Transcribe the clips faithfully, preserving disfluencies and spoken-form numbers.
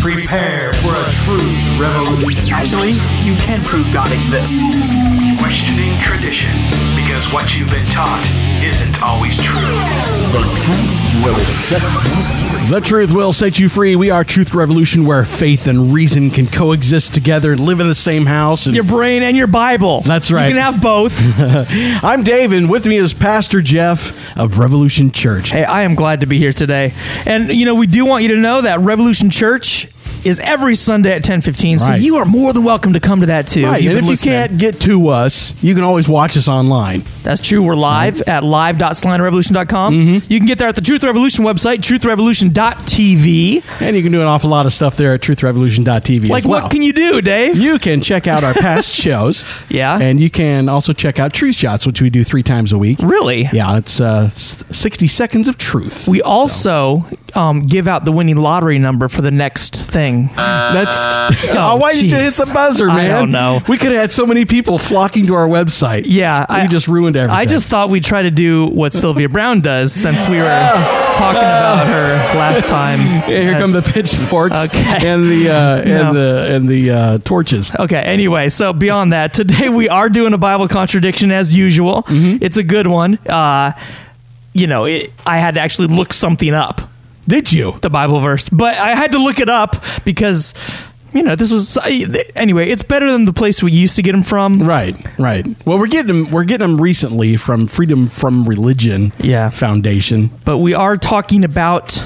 Prepare for a true revolution. Actually, you can prove God exists. Questioning tradition, because what you've been taught isn't always true. The truth will set you free. The truth will set you free. We are Truth Revolution, where faith and reason can coexist together and live in the same house. And Your brain and your Bible. That's right. You can have both. I'm Dave, and with me is Pastor Jeff of Revolution Church. Hey, I am glad to be here today. And, you know, we do want you to know that Revolution Church is every Sunday at ten fifteen, so Right. you are more than welcome to come to that too. Right, You've and if been you listening. can't get to us, you can always watch us online. That's true. We're live at live dot salina revolution dot com. Mm-hmm. You can get there at the Truth Revolution website, truth revolution dot t v. And you can do an awful lot of stuff there at truth revolution dot t v Like, as well. what can you do, Dave? You can check out our past shows. Yeah. And you can also check out Truth Shots, which we do three times a week. Really? Yeah, it's uh, s- sixty seconds of truth. We also um, give out the winning lottery number for the next thing. That's. Oh, Oh, why did you hit jeez. the buzzer, man? I don't know. We could have had so many people flocking to our website. Yeah. We I just ruined everything. I just thought we'd try to do what Sylvia Brown does, since we were talking about her last time. Yeah, here As- come the pitchforks Okay. and the uh, and No. the and the uh, torches. Okay, anyway, so beyond that, today we are doing a Bible contradiction as usual. Mm-hmm. It's a good one. Uh, you know, it, I had to actually look something up, Did you? the Bible verse, but I had to look it up because, you know, this was anyway. It's better than the place we used to get them from. Right, right. Well, we're getting them. We're getting them recently from Freedom from Religion Yeah. Foundation. But we are talking about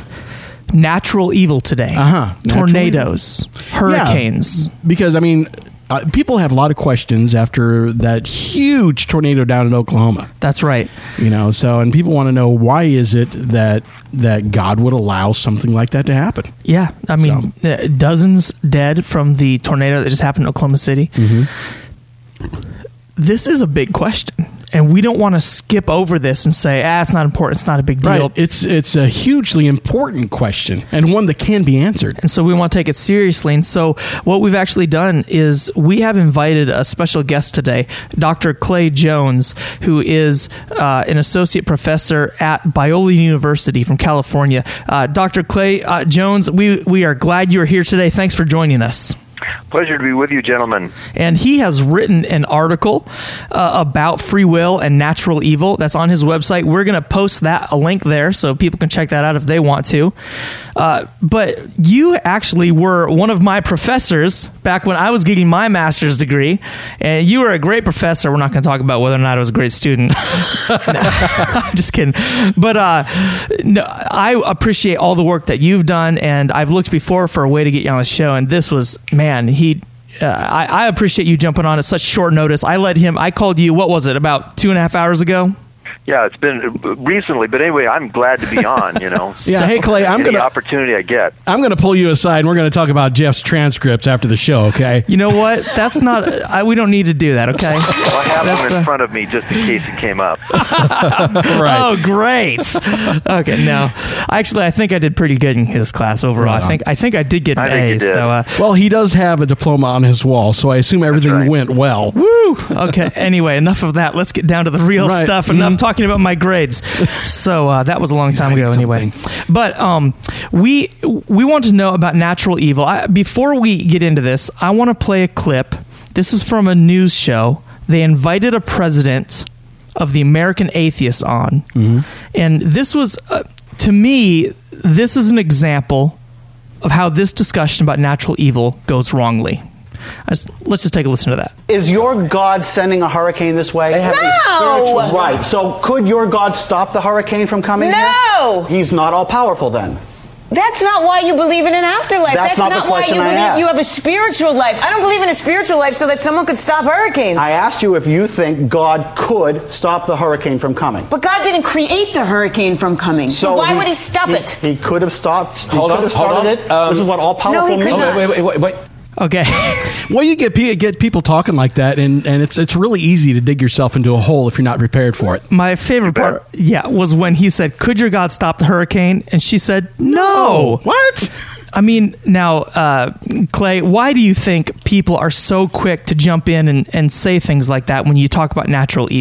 natural evil today. Uh-huh. Natural Tornadoes, hurricanes. Because I mean, uh, people have a lot of questions after that huge tornado down in Oklahoma. That's right. You know, so and people want to know, why is it that that God would allow something like that to happen? Yeah, I mean, uh, dozens dead from the tornado that just happened in Oklahoma City. Mm-hmm. This is a big question, and we don't want to skip over this and say, ah, it's not important, it's not a big deal. Right. It's it's a hugely important question, and one that can be answered. And so we want to take it seriously. And so what we've actually done is we have invited a special guest today, Doctor Clay Jones, who is uh, an associate professor at Biola University from California. Uh, Doctor Clay uh, Jones, we, we are glad you're here today. Thanks for joining us. Pleasure to be with you, gentlemen. And he has written an article uh, about free will and natural evil that's on his website. We're going to post that a link there so people can check that out if they want to. Uh, but you actually were one of my professors back when I was getting my master's degree, and you were a great professor. We're not going to talk about whether or not I was a great student. No, I'm just kidding. But uh, no, I appreciate all the work that you've done, and I've looked before for a way to get you on the show, and this was, man, he... Uh, I, I appreciate you jumping on at such short notice. I let him, I called you, what was it, about two and a half hours ago? Yeah, it's been recently, but anyway, I'm glad to be on, you know. Yeah. Hey, Clay, I'm Any gonna opportunity I get. I'm gonna pull you aside, and we're gonna talk about Jeff's transcripts after the show. Okay. You know what? That's not, I, we don't need to do that, okay? Well, I have That's them in the- front of me just in case it came up. Right. Oh, great. Okay, no. Actually, I think I did pretty good in his class overall. Right I think I think I did get an I think A. you did. So, uh, Well, he does have a diploma on his wall, so I assume everything right. went well. woo. Okay, anyway, enough of that. Let's get down to the real Right. stuff. Enough Mhm. talking about my grades. So uh, that was a long time ago Exciting anyway. But um, we we want to know about natural evil. I, before we get into this, I want to play a clip. This is from a news show. They invited a president of the American Atheists on. Mm-hmm. And this was, uh, to me, this is an example of how this discussion about natural evil goes wrongly. I just, let's just take a listen to that. Is your God sending a hurricane this way? They have No! a spiritual right. So could your God stop the hurricane from coming No! here? He's not all powerful then. That's not why you believe in an afterlife. That's That's, not the not, why question you I believe asked. you have a spiritual life. I don't believe in a spiritual life so that someone could stop hurricanes. I asked you if you think God could stop the hurricane from coming. but God didn't create the hurricane from coming. So, why would he stop he, it? He could have stopped. He Hold could on, have hold started on. it. Um, this is what all powerful No, he could means. not. Wait, wait, wait, wait. Okay. Well, you get pe- get people talking like that, and, and it's it's really easy to dig yourself into a hole if you're not prepared for it. My favorite part, yeah, was when he said, "Could your God stop the hurricane?" And she said, "No." What? I mean, now, uh, Clay, why do you think people are so quick to jump in and, and say things like that when you talk about natural evil?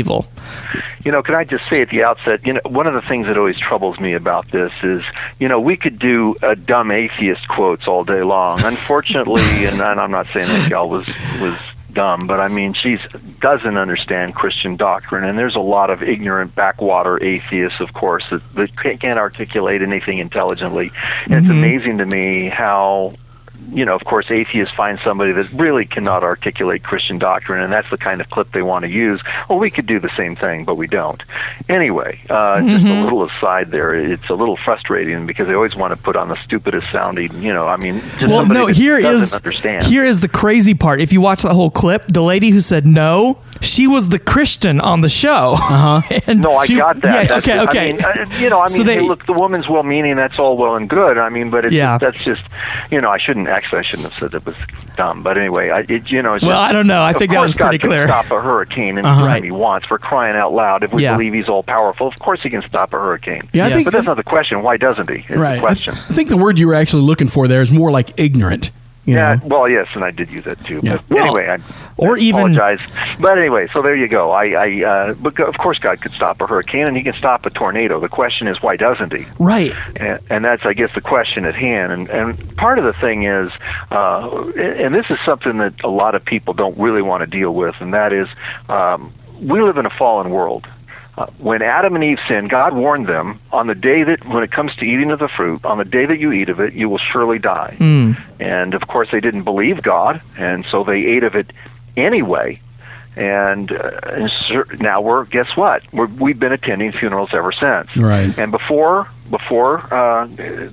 You know, can I just say at the outset, you know, one of the things that always troubles me about this is, you know, we could do a dumb atheist quotes all day long. Unfortunately, and, and I'm not saying that gal was was dumb, but I mean, she doesn't understand Christian doctrine, and there's a lot of ignorant backwater atheists, of course, that, that can't articulate anything intelligently. And mm-hmm. it's amazing to me how, you know, of course, atheists find somebody that really cannot articulate Christian doctrine, and that's the kind of clip they want to use. Well, we could do the same thing, but we don't. Anyway, uh, mm-hmm. just a little aside there. It's a little frustrating because they always want to put on the stupidest sounding, you know, I mean, just well, somebody no, that here doesn't is, understand. Here is the crazy part. If you watch that whole clip, the lady who said no, she was the Christian on the show. Uh-huh. no, I she, got that. Yeah, that's okay, it. okay. I mean, uh, you know, I mean, so they, hey, look, the woman's well-meaning, that's all well and good. I mean, but it's, yeah. that's just, you know, I shouldn't, actually, I shouldn't have said it was dumb. But anyway, I, it, you know, it's well, just, I don't know. I think that was God pretty can clear. Stop a hurricane anytime uh-huh. right. he wants, for crying out loud. If we yeah. believe he's all-powerful, of course he can stop a hurricane. Yeah, I yeah. think but that's not the question. Why doesn't he? It's right. the question. I, th- I think the word you were actually looking for there is more like ignorant. You yeah, know? well, yes, and I did use that too. Yeah. But Well, anyway, I, or I even, apologize. But anyway, so there you go. I, I uh, but of course, God could stop a hurricane, and He can stop a tornado. The question is, why doesn't He? Right. And, and that's, I guess, the question at hand. And, and part of the thing is, uh, and this is something that a lot of people don't really want to deal with, and that is, um, we live in a fallen world. Uh, when Adam and Eve sinned, God warned them, on the day that, when it comes to eating of the fruit, on the day that you eat of it, you will surely die. Mm. And, of course, they didn't believe God, and so they ate of it anyway. And, uh, and sur- now we're, guess what? We're, we've been attending funerals ever since. Right. And before, before uh,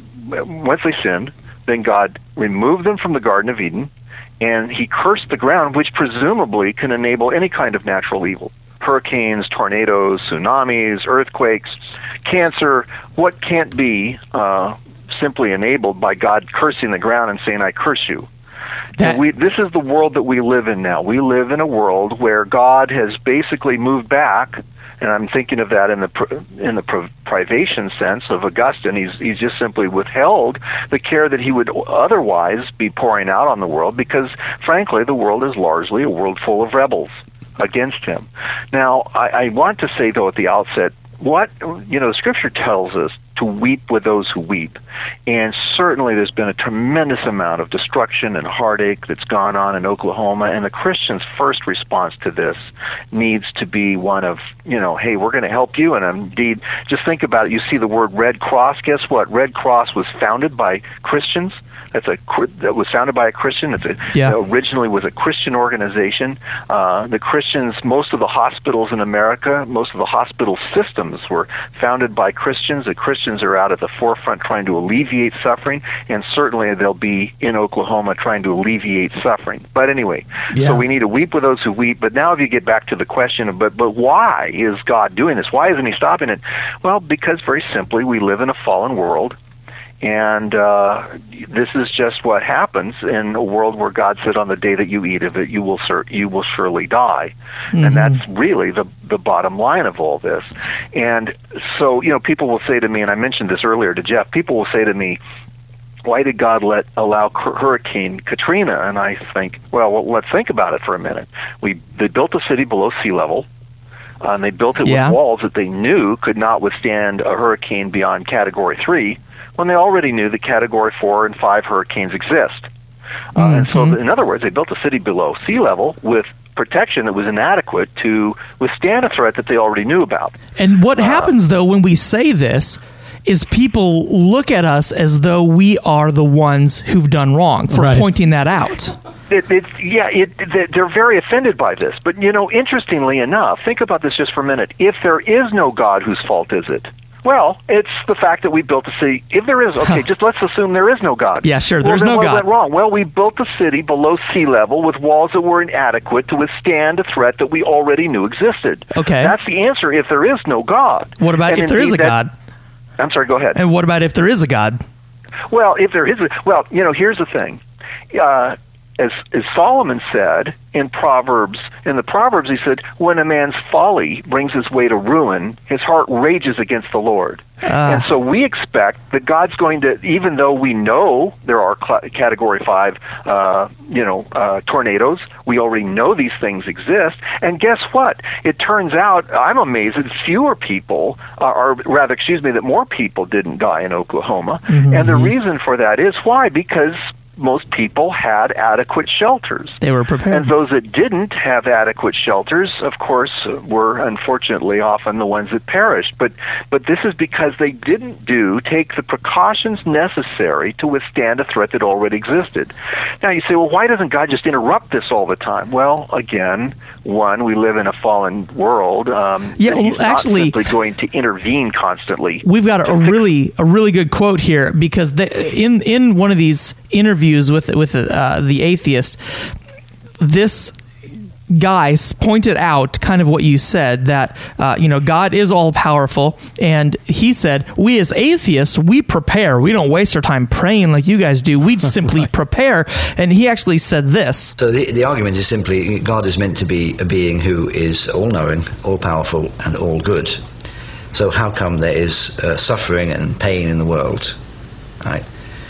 once they sinned, then God removed them from the Garden of Eden, and He cursed the ground, which presumably can enable any kind of natural evil. Hurricanes, tornadoes, tsunamis, earthquakes, cancer, what can't be uh, simply enabled by God cursing the ground and saying, I curse you. And we, this is the world that we live in now. We live in a world where God has basically moved back, and I'm thinking of that in the in the privation sense of Augustine. He's he's just simply withheld the care that he would otherwise be pouring out on the world because, frankly, the world is largely a world full of rebels against him. Now, I, I want to say, though, at the outset, what, you know, Scripture tells us to weep with those who weep. And certainly there's been a tremendous amount of destruction and heartache that's gone on in Oklahoma, and the Christian's first response to this needs to be one of, you know, hey, we're going to help you. And indeed, just think about it. You see the word Red Cross. Guess what? Red Cross was founded by Christians. That's a that was founded by a Christian. It's a, yeah. originally was a Christian organization. Uh, the Christians, most of the hospitals in America, most of the hospital systems were founded by Christians. The Christians are out at the forefront trying to alleviate suffering, and certainly they'll be in Oklahoma trying to alleviate suffering. But anyway, yeah. so we need to weep with those who weep. But now if you get back to the question of, but, but why is God doing this? Why isn't He stopping it? Well, because very simply, we live in a fallen world. And uh, this is just what happens in a world where God said, on the day that you eat of it, you will sur- you will surely die. Mm-hmm. And that's really the the bottom line of all this. And so, you know, people will say to me, and I mentioned this earlier to Jeff, people will say to me, why did God let allow Hurricane Katrina? And I think, well, well, let's think about it for a minute. We They built a city below sea level. Uh, and they built it yeah. with walls that they knew could not withstand a hurricane beyond Category three, when they already knew that Category four and five hurricanes exist. Uh, mm-hmm. And so, in other words, they built a city below sea level with protection that was inadequate to withstand a threat that they already knew about. And what uh, happens, though, when we say this is people look at us as though we are the ones who've done wrong for right. pointing that out. It, it, yeah, it, they're very offended by this. But, you know, interestingly enough, think about this just for a minute. If there is no God, whose fault is it? Well, it's the fact that we built a city. If there is, okay, just let's assume there is no God. Yeah, sure, well, there's then no what God. went wrong? Well, we built a city below sea level with walls that were inadequate to withstand a threat that we already knew existed. Okay. That's the answer if there is no God. What about and if there is a that, God? I'm sorry, go ahead. And what about if there is a God? Well, if there is a, well, you know, here's the thing. Uh, as, as Solomon said in Proverbs, in the Proverbs, he said, when a man's folly brings his way to ruin, his heart rages against the Lord. Uh. And so we expect that God's going to, even though we know there are cl- Category five, uh, you know, uh, tornadoes, we already know these things exist. And guess what? It turns out, I'm amazed that fewer people, uh, or rather, excuse me, that more people didn't die in Oklahoma. Mm-hmm. And the reason for that is why? Because most people had adequate shelters. They were prepared. And those that didn't have adequate shelters, of course, were unfortunately often the ones that perished. But but this is because they didn't do, take the precautions necessary to withstand a threat that already existed. Now you say, well, why doesn't God just interrupt this all the time? Well, again, one, we live in a fallen world. Um, yeah, well, he's actually, not simply going to intervene constantly. We've got a, a really a really good quote here, because the, in in one of these interviews with with uh, the atheist, this guy pointed out kind of what you said, that uh, you know, God is all powerful, and he said, we as atheists, we prepare. We don't waste our time praying like you guys do. We simply right. prepare. And he actually said this. So the the argument is simply, God is meant to be a being who is all-knowing, all-powerful, and all-good. So how come there is uh, suffering and pain in the world? Right?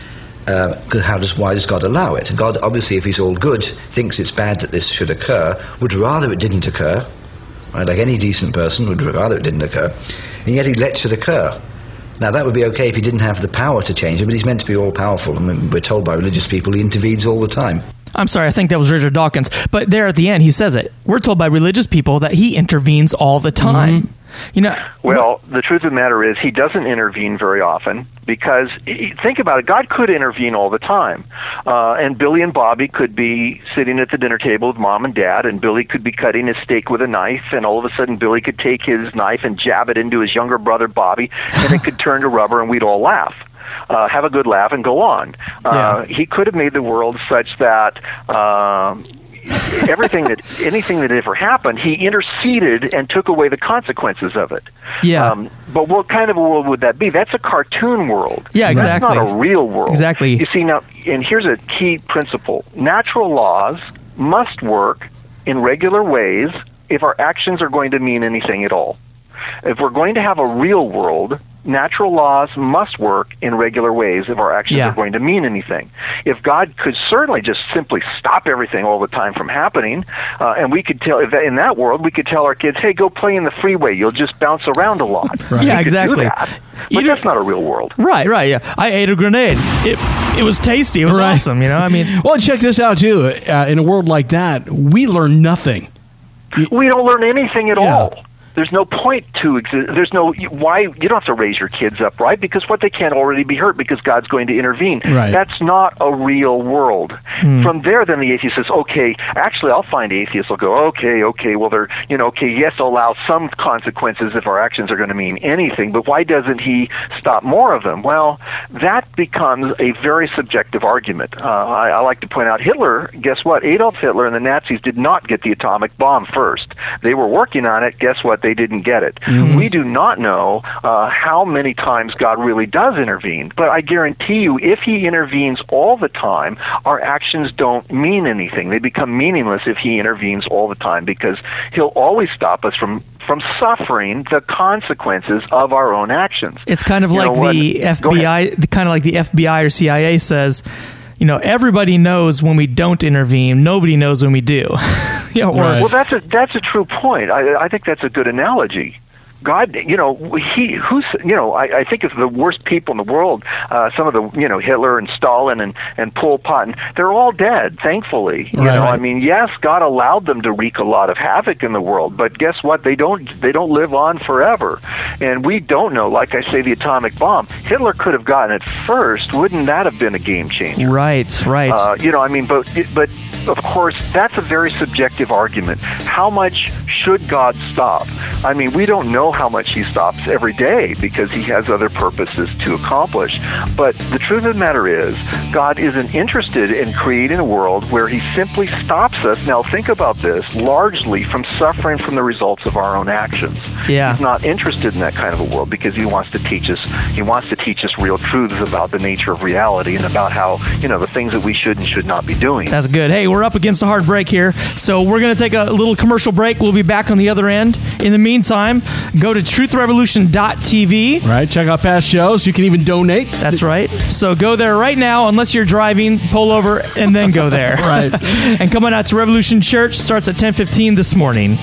Uh, how does why does God allow it? God, obviously, if he's all good, thinks it's bad that this should occur, would rather it didn't occur, right? Like any decent person would rather it didn't occur, and yet he lets it occur. Now, that would be okay if he didn't have the power to change it, but he's meant to be all-powerful. I mean, we're told by religious people he intervenes all the time. I'm sorry, I think that was Richard Dawkins. But there at the end, he says it. We're told by religious people that he intervenes all the time. Mm-hmm. You know, well, the truth of the matter is he doesn't intervene very often, because think about it, God could intervene all the time. Uh, and Billy and Bobby could be sitting at the dinner table with mom and dad, and Billy could be cutting his steak with a knife, and all of a sudden Billy could take his knife and jab it into his younger brother Bobby, and it could turn to rubber, and we'd all laugh. Uh, have a good laugh and go on. Uh, yeah. He could have made the world such that uh, everything that anything that ever happened, he interceded and took away the consequences of it. Yeah. Um, but what kind of a world would that be? That's a cartoon world. Yeah, exactly. That's not a real world. Exactly. You see, now, and here's a key principle: natural laws must work in regular ways if our actions are going to mean anything at all. If we're going to have a real world, natural laws must work in regular ways if our actions yeah. are going to mean anything. If God could certainly just simply stop everything all the time from happening, uh, and we could tell, if in that world, we could tell our kids, hey, go play in the freeway, you'll just bounce around a lot. Right. Yeah, exactly. Do that. But that's not a real world. Right, right, yeah. I ate a grenade. It it was tasty. It was right. awesome, you know? I mean, well, check this out, too. Uh, in a world like that, we learn nothing. We don't learn anything at yeah. all. There's no point to exist. There's no why. You don't have to raise your kids up, right? Because what they can't already be hurt because God's going to intervene. Right. That's not a real world. Hmm. From there, then the atheist says, "Okay, actually, I'll find atheists. Will go, okay, okay. Well, they're, you know, okay. Yes, I'll allow some consequences if our actions are going to mean anything. But why doesn't he stop more of them? Well, that becomes a very subjective argument. Uh, I, I like to point out Hitler. Guess what? Adolf Hitler and the Nazis did not get the atomic bomb first. They were working on it. Guess what? They didn't get it. Mm-hmm. We do not know uh, how many times God really does intervene, but I guarantee you, if he intervenes all the time, our actions don't mean anything. They become meaningless if he intervenes all the time, because he'll always stop us from from suffering the consequences of our own actions. It's kind of you like know, the F B I, kind of like the F B I or C I A says, you know, everybody knows when we don't intervene. Nobody knows when we do. you know, or, right. Well, that's a that's a true point. I, I think that's a good analogy. God, you know, he who's, you know, I, I think of the worst people in the world, uh, some of the, you know, Hitler and Stalin and, and Pol Pot, and they're all dead, thankfully. You right. know, I mean, yes, God allowed them to wreak a lot of havoc in the world, but guess what? They don't they don't live on forever. And we don't know, like I say, the atomic bomb. Hitler could have gotten it first. Wouldn't that have been a game changer? Right, right. Uh, you know, I mean, but but of course, that's a very subjective argument. How much should God stop? I mean, we don't know how much he stops every day because he has other purposes to accomplish. But the truth of the matter is, God isn't interested in creating a world where he simply stops us. Now, think about this, largely from suffering from the results of our own actions. Yeah. He's not interested in that kind of a world because he wants to teach us, he wants to teach us real truths about the nature of reality and about how, you know, the things that we should and should not be doing. That's good. Hey, we're up against a hard break here, so we're going to take a little commercial break. We'll be back on the other end. In the meantime, go to truth revolution dot t v. Right, check out past shows. You can even donate. That's right. So go there right now, unless you're driving, pull over, and then go there. Right. And coming out to Revolution Church starts at ten fifteen this morning.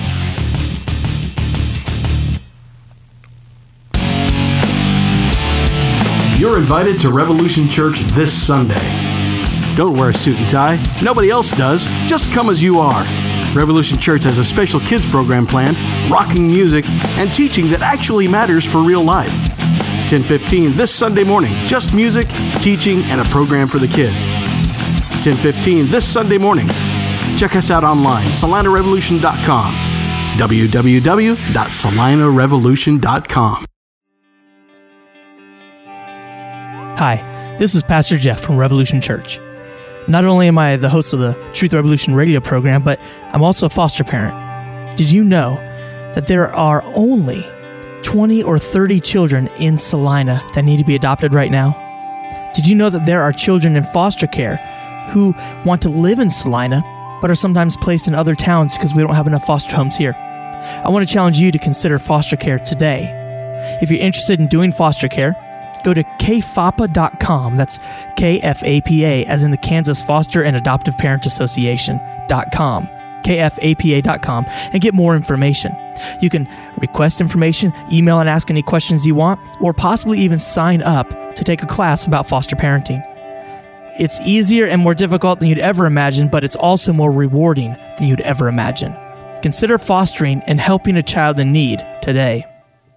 You're invited to Revolution Church this Sunday. Don't wear a suit and tie. Nobody else does. Just come as you are. Revolution Church has a special kids program planned, rocking music, and teaching that actually matters for real life. ten fifteen this Sunday morning. Just music, teaching, and a program for the kids. ten fifteen this Sunday morning. Check us out online, salina revolution dot com. w w w dot salina revolution dot com. Hi, this is Pastor Jeff from Revolution Church. Not only am I the host of the Truth Revolution radio program, but I'm also a foster parent. Did you know that there are only twenty or thirty children in Salina that need to be adopted right now? Did you know that there are children in foster care who want to live in Salina, but are sometimes placed in other towns because we don't have enough foster homes here? I want to challenge you to consider foster care today. If you're interested in doing foster care, go to k f a p a dot com. That's K F A P A, as in the Kansas Foster and Adoptive Parent Association dot com. K F A P A dot com, and get more information. You can request information, email and ask any questions you want, or possibly even sign up to take a class about foster parenting. It's easier and more difficult than you'd ever imagine, but it's also more rewarding than you'd ever imagine. Consider fostering and helping a child in need today.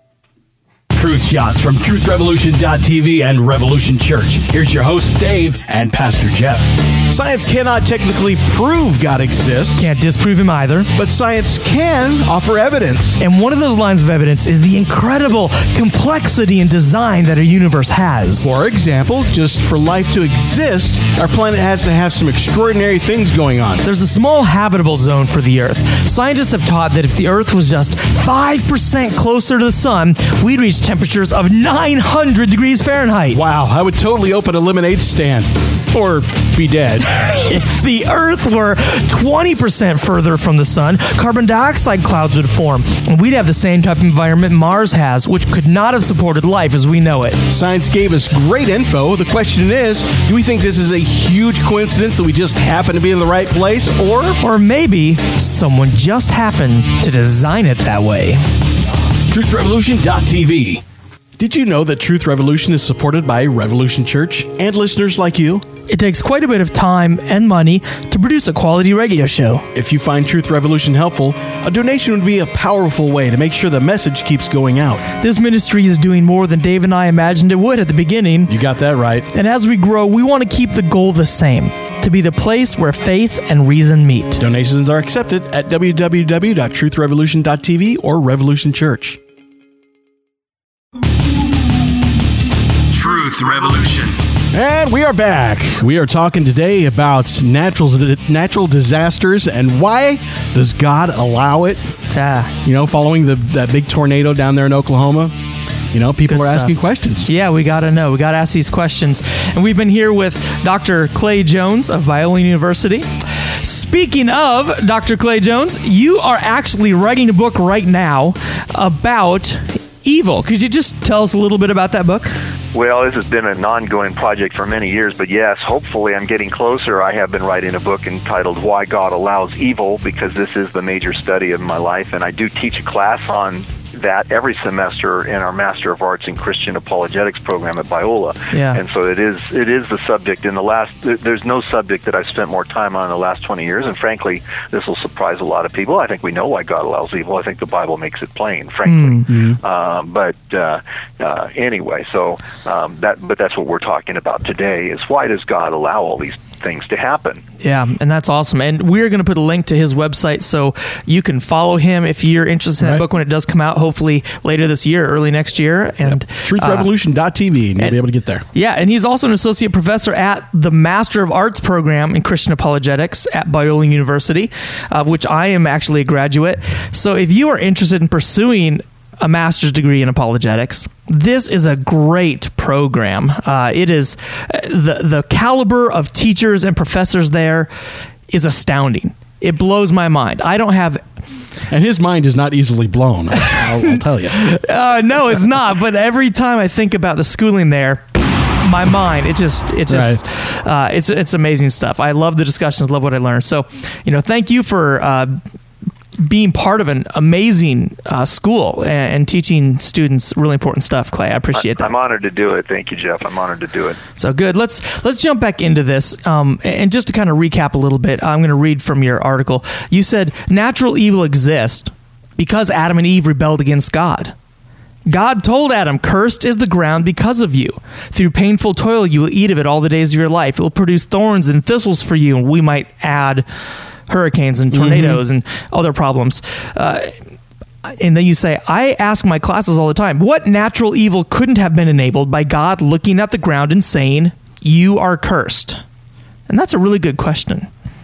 Truth Shots from truth revolution dot t v and Revolution Church. Here's your hosts, Dave and Pastor Jeff. Science cannot technically prove God exists, Can't disprove him either. but science can offer evidence. And one of those lines of evidence is the incredible complexity and design that our universe has. For example, just for life to exist, our planet has to have some extraordinary things going on. There's a small habitable zone for the Earth. Scientists have taught that if the Earth was just five percent closer to the sun, we'd reach temperatures of nine hundred degrees Fahrenheit. Wow, I would totally open a lemonade stand. Or be dead. If the Earth were twenty percent further from the sun, carbon dioxide clouds would form, and we'd have the same type of environment Mars has, which could not have supported life as we know it. Science gave us great info. The question is, do we think this is a huge coincidence that we just happen to be in the right place, or... Or maybe someone just happened to design it that way. truth revolution dot t v. Did you know that Truth Revolution is supported by Revolution Church and listeners like you? It takes quite a bit of time and money to produce a quality radio show. If you find Truth Revolution helpful, a donation would be a powerful way to make sure the message keeps going out. This ministry is doing more than Dave and I imagined it would at the beginning. You got that right. And as we grow, we want to keep the goal the same, to be the place where faith and reason meet. Donations are accepted at w w w dot truth revolution dot t v or Revolution Church. Truth Revolution. And we are back. We are talking today about natural natural disasters and why does God allow it? Ah, You know, following the that big tornado down there in Oklahoma, you know, people Good are asking stuff. questions. yeah, we got to know. We got to ask these questions. And we've been here with Doctor Clay Jones of Biola University. Speaking of Doctor Clay Jones, you are actually writing a book right now about evil. Could you just tell us a little bit about that book? Well, this has been an ongoing project for many years, but yes, hopefully I'm getting closer. I have been writing a book entitled Why God Allows Evil, because this is the major study of my life, and I do teach a class on that every semester in our Master of Arts in Christian Apologetics program at Biola. Yeah. And so it is it is the subject in the last, there's no subject that I've spent more time on in the last twenty years, and frankly, this will surprise a lot of people. I think we know why God allows evil. I think the Bible makes it plain, frankly. Mm-hmm. Um, but uh, uh, anyway, so um, that but that's what we're talking about today, is why does God allow all these things to happen. Yeah, and that's awesome. And we're going to put a link to his website so you can follow him if you're interested in Right. that book when it does come out, hopefully later this year, early next year. And truth revolution dot t v, and you'll and- be able to get there. Yeah, and he's also an associate professor at the Master of Arts program in Christian Apologetics at Biola University, of which I am actually a graduate. So if you are interested in pursuing a master's degree in apologetics, this is a great program. Uh, it is uh, the the caliber of teachers and professors there is astounding. It blows my mind. I don't have And his mind is not easily blown, I'll, I'll tell you. Uh, no, it's not. But every time I think about the schooling there, my mind, it just, it just, uh, it's it's amazing stuff. I love the discussions, love what I learned. So, you know, thank you for uh, being part of an amazing uh, school and, and teaching students really important stuff, Clay. I appreciate that. I'm honored to do it. Thank you, Jeff. I'm honored to do it. So good. Let's let's jump back into this. Um, and just to kind of recap a little bit, I'm going to read from your article. You said natural evil exists because Adam and Eve rebelled against God. God told Adam, "Cursed is the ground because of you. Through painful toil you will eat of it all the days of your life. It will produce thorns and thistles for you." And we might add hurricanes and tornadoes and other problems. Uh, and then you say, I ask my classes all the time, what natural evil couldn't have been enabled by God looking at the ground and saying, "You are cursed"? And that's a really good question.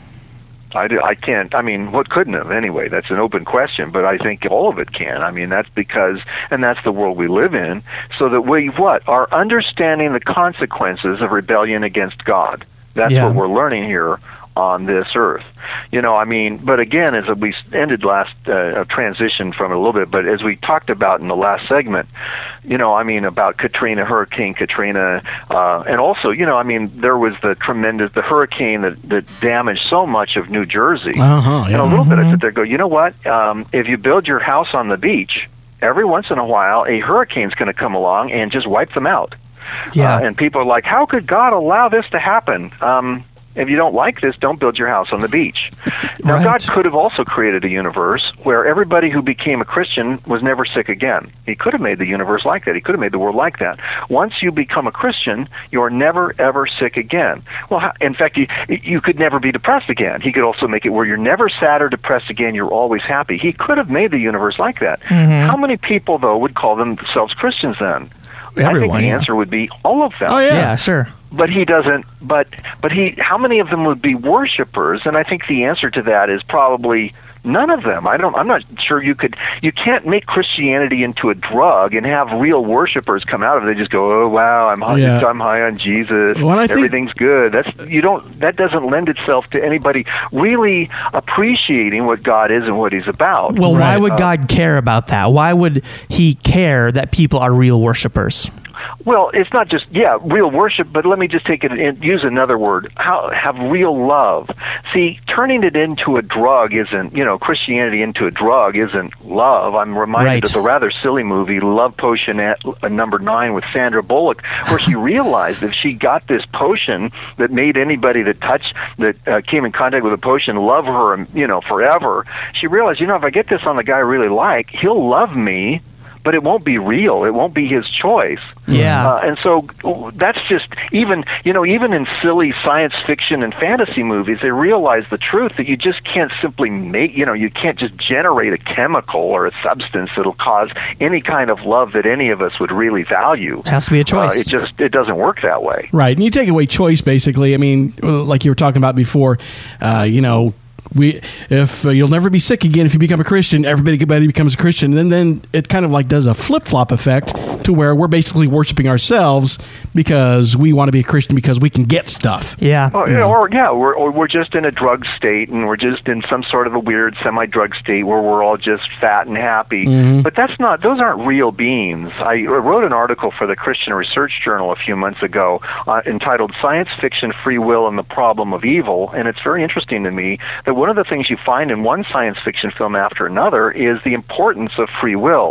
I, do, I can't, I mean, what couldn't have anyway? That's an open question, but I think all of it can. I mean, that's because, and that's the world we live in, so that we, what, are understanding the consequences of rebellion against God. That's Yeah. what we're learning here on this earth. You know, I mean, but again, as we ended last, uh, transition from it a little bit, but as we talked about in the last segment, you know, I mean, about Katrina, Hurricane Katrina, uh, and also, you know, I mean, there was the tremendous, the hurricane that, that damaged so much of New Jersey. Uh-huh, And yeah. a little bit I sit there and go, you know what, um, if you build your house on the beach, every once in a while, a hurricane's going to come along and just wipe them out. Yeah. Uh, and people are like, how could God allow this to happen? Um, if you don't like this, don't build your house on the beach. Now, Right. God could have also created a universe where everybody who became a Christian was never sick again. He could have made the universe like that. He could have made the world like that. Once you become a Christian, you're never, ever sick again. Well, how- in fact, you, you could never be depressed again. He could also make it where you're never sad or depressed again. You're always happy. He could have made the universe like that. How many people, though, would call themselves Christians then? I think Everyone, the yeah. answer would be all of them. Oh, yeah. Yeah, sure. But he doesn't. But but he. How many of them would be worshipers? And I think the answer to that is probably none of them. I don't. I'm not sure you could. You can't make Christianity into a drug and have real worshipers come out of it. They just go, oh wow, I'm high, Yeah. I'm high on Jesus. Well, I think- Everything's good. That's you don't. That doesn't lend itself to anybody really appreciating what God is and what He's about. Well, why Right. would God care about that? Why would he care that people are real worshipers? Well, it's not just yeah, real worship, but let me just take it and use another word. How have real love? See, turning it into a drug isn't, you know, Christianity into a drug isn't love. I'm reminded Right. of the rather silly movie Love Potion at uh, number nine with Sandra Bullock, where she realized if she got this potion that made anybody that touched that uh, came in contact with the potion love her, you know, forever. She realized, you know, if I get this on the guy I really like, he'll love me. But it won't be real. It won't be his choice. Yeah. Uh, and so that's just even, you know, even in silly science fiction and fantasy movies, they realize the truth that you just can't simply make, you know, you can't just generate a chemical or a substance that'll cause any kind of love that any of us would really value. It has to be a choice. Uh, it just, it doesn't work that way. Right. And you take away choice, basically. I mean, like you were talking about before, uh, you know, we if uh, you'll never be sick again if you become a Christian, everybody, everybody becomes a Christian, and then, then it kind of like does a flip-flop effect to where we're basically worshiping ourselves because we want to be a Christian because we can get stuff. Yeah. Oh, yeah, or yeah, we're or we're just in a drug state, and we're just in some sort of a weird semi-drug state where we're all just fat and happy. Mm-hmm. But that's not; those aren't real beings. I wrote an article for the Christian Research Journal a few months ago uh, entitled "Science Fiction, Free Will, and the Problem of Evil," and it's very interesting to me that one of the things you find in one science fiction film after another is the importance of free will.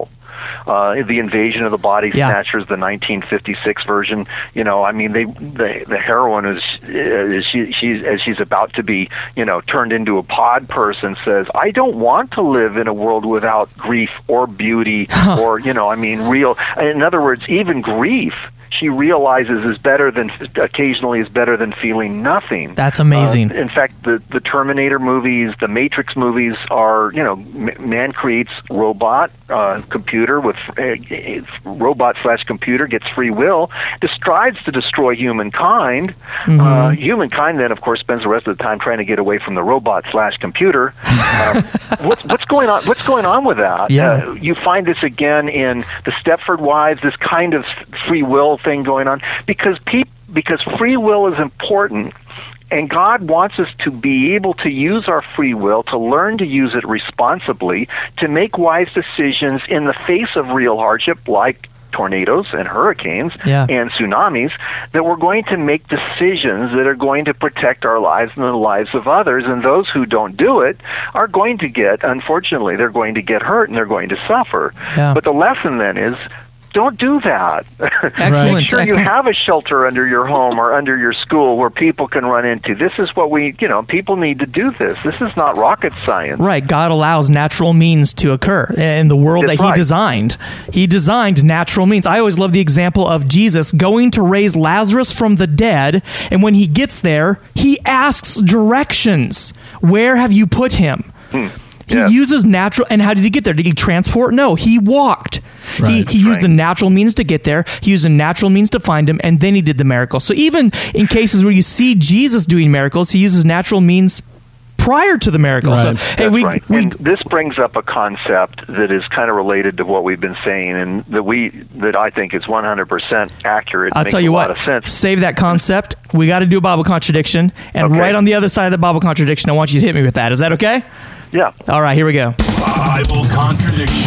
uh, the Invasion of the Body Yeah. Snatchers, the nineteen fifty-six version. You know, I mean, they the the heroine is, is she she's as she's about to be, you know, turned into a pod person, says, "I don't want to live in a world without grief or beauty or, you know, I mean, real." In other words, even grief, she realizes is better than occasionally is better than feeling nothing. That's amazing. Uh, in fact, the the Terminator movies, the Matrix movies are, you know, m- man creates robot, uh, computer with uh, robot slash computer gets free will, strives to destroy humankind. Mm-hmm. Uh, humankind then, of course, spends the rest of the time trying to get away from the robot slash computer. Uh, what's what's going on? What's going on with that? Yeah. Uh, you find this again in the Stepford Wives. This kind of free will thing going on because peop- because free will is important, and God wants us to be able to use our free will, to learn to use it responsibly, to make wise decisions in the face of real hardship like tornadoes and hurricanes Yeah. and tsunamis, that we're going to make decisions that are going to protect our lives and the lives of others, and those who don't do it are going to get, unfortunately, they're going to get hurt and they're going to suffer. Yeah. But the lesson then is, don't do that. Excellent. Make sure Excellent. you have a shelter under your home or under your school where people can run into. This is what we, you know, people need to do this. This is not rocket science. Right. God allows natural means to occur in the world That's that he right. designed. He designed natural means. I always love the example of Jesus going to raise Lazarus from the dead, and when he gets there, he asks directions. Where have you put him? Hmm. He Yeah. uses natural, and how did he get there? Did he transport? No, he walked. Right. He, he That's used right. the natural means to get there. He used the natural means to find him, and then he did the miracle. So even in cases where you see Jesus doing miracles, he uses natural means prior to the miracle. Right. So hey, That's we, right. we And this brings up a concept that is kind of related to what we've been saying, and that we that I think is one hundred percent accurate. I'll makes tell you a what, lot of sense. save that concept. We got to do a Bible contradiction, and Okay. right on the other side of the Bible contradiction, I want you to hit me with that. Is that okay? Yeah. All right, here we go. Bible contradiction.